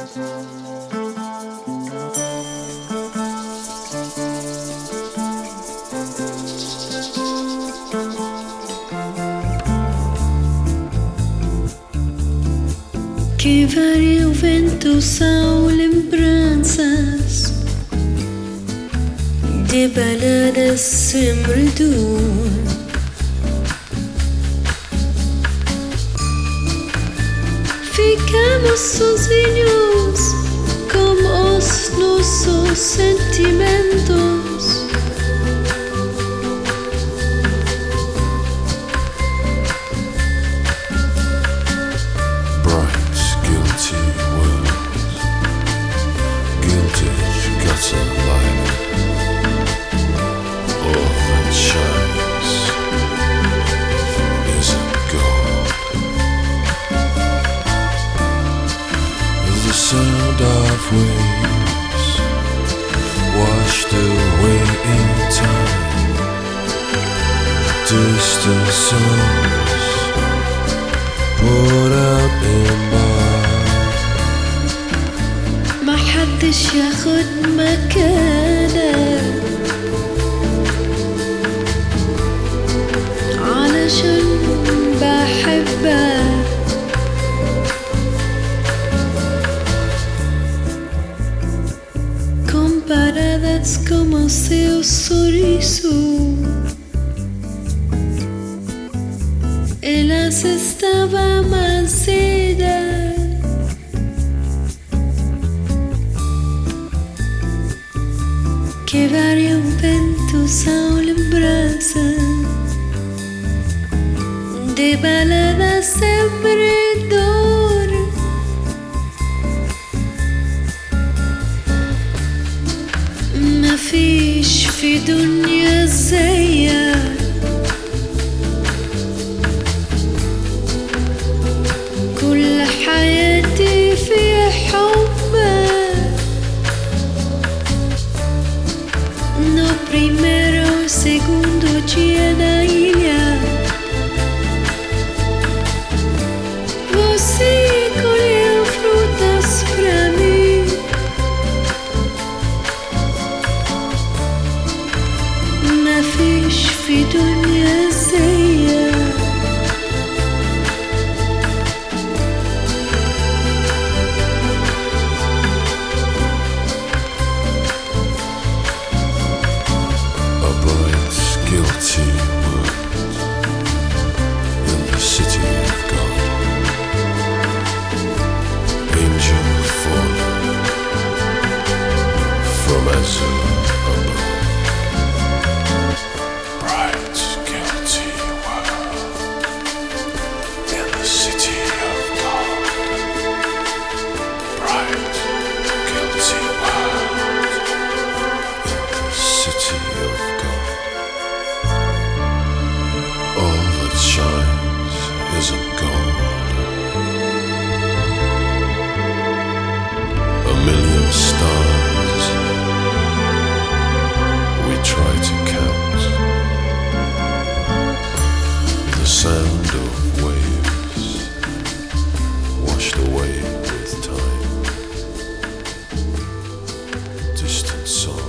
Que varia o vento são lembranças de baladas sem retorno. Ficamos sozinhos com os nossos sentimentos. Sound of waves washed away in time. Distant songs poured out in mine. ما حدش ياخد مكانك علشان بحبك. Comparadas como seu sorriso, elas estavam azedas. Que varia o vento são lembranças de baladas sempre dor. ما فيش في دنيا زيك، كل حياتي في حبك. No primeiro, segundo dia da ilha, você colheu frutas pra mim. ما فيش في دنيا زيك. A bright, guilty world in the city of God. Angel fallen from azure above. Bright, guilty world in the city of God. Bright, guilty world in the city of God. All that shines isn't gold. A million stars we try to count. The sound of waves washed away with time. Distant songs